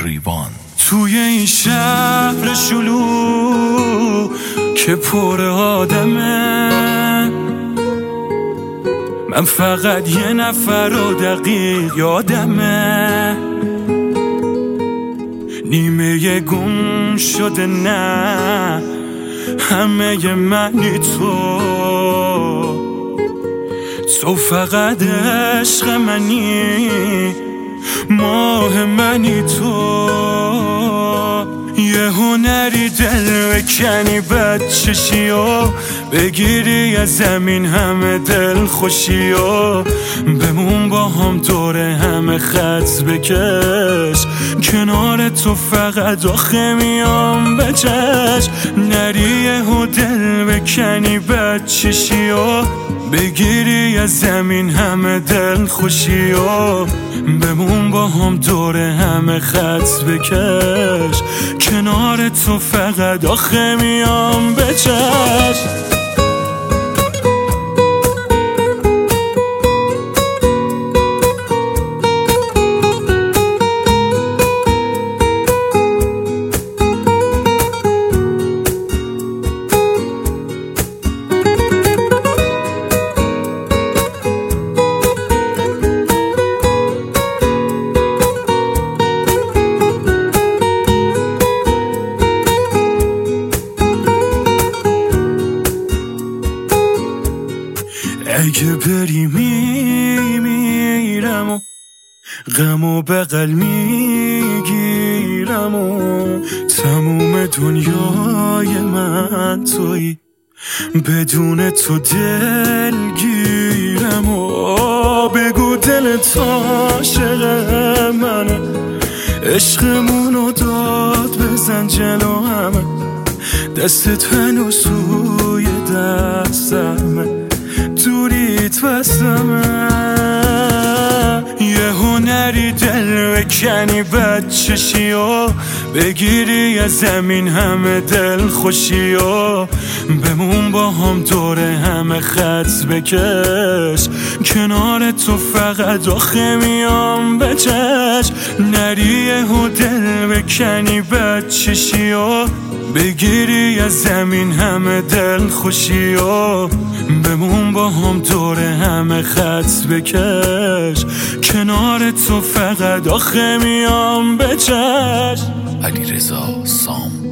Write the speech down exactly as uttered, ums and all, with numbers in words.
ریوان. توی این شهر شلوغ که پر آدمه، من فقط یه نفر رو دقیق یادمه، نیمه گم شده نه همه منی تو، تو فقط عشق منی، ماه منی تو، یه هنری دل بکنی بچشی و بگیری از زمین همه دل خوشی و بمون با هم دور همه خط بکش، کنار تو فقط آخه میام بچش، نری و دل بکنی بچشی و بگیری از زمین همه دل خوشی و بمون با هم دور همه خط بکش، کنار تو فقط آخه میام بچش. اگه بری میمیرم و غم و بغل میگیرم و تموم دنیای من تویی، بدون تو دلگیرم و بگو دل عاشق منه، عشقمونو داد بزن جلو همه، دستت هنوز سوی دستمه، دوریت واسمه، یه هنری دل بکنی بچشی و بگیری از زمین همه دل خوشی و بمون با هم دور همه خط بکش، کنار تو فقط آخه میام بچش، نری و دل بکنی بچشی و بگیری از زمین همه دل خوشی و بمون با هم دور همه خط بکش، کنار تو فقط آخه میام بچش. علیرضا سام.